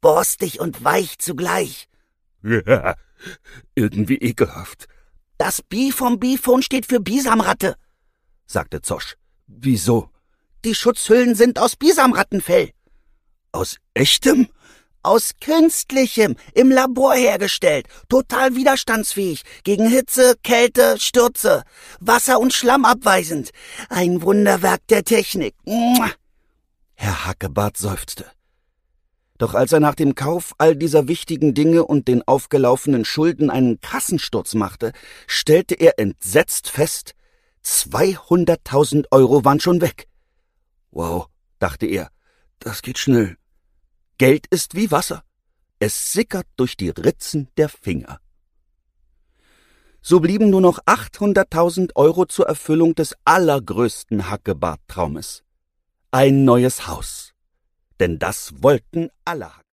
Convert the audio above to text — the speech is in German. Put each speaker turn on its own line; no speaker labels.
borstig und weich zugleich.
Ja, irgendwie ekelhaft,
Das B vom Bifon steht für Bisamratte,
sagte Zosch. Wieso?
Die Schutzhüllen sind aus Bisamrattenfell.
Aus echtem?
Aus künstlichem, im Labor hergestellt, total widerstandsfähig, gegen Hitze, Kälte, Stürze, Wasser und Schlamm abweisend. Ein Wunderwerk der Technik. Mua.
Herr Hackebart seufzte. Doch als er nach dem Kauf all dieser wichtigen Dinge und den aufgelaufenen Schulden einen Kassensturz machte, stellte er entsetzt fest, 200.000 Euro waren schon weg. Wow, dachte er, das geht schnell. Geld ist wie Wasser. Es sickert durch die Ritzen der Finger. So blieben nur noch 800.000 Euro zur Erfüllung des allergrößten Hackebart-Traumes. Ein neues Haus. Denn das wollten alle.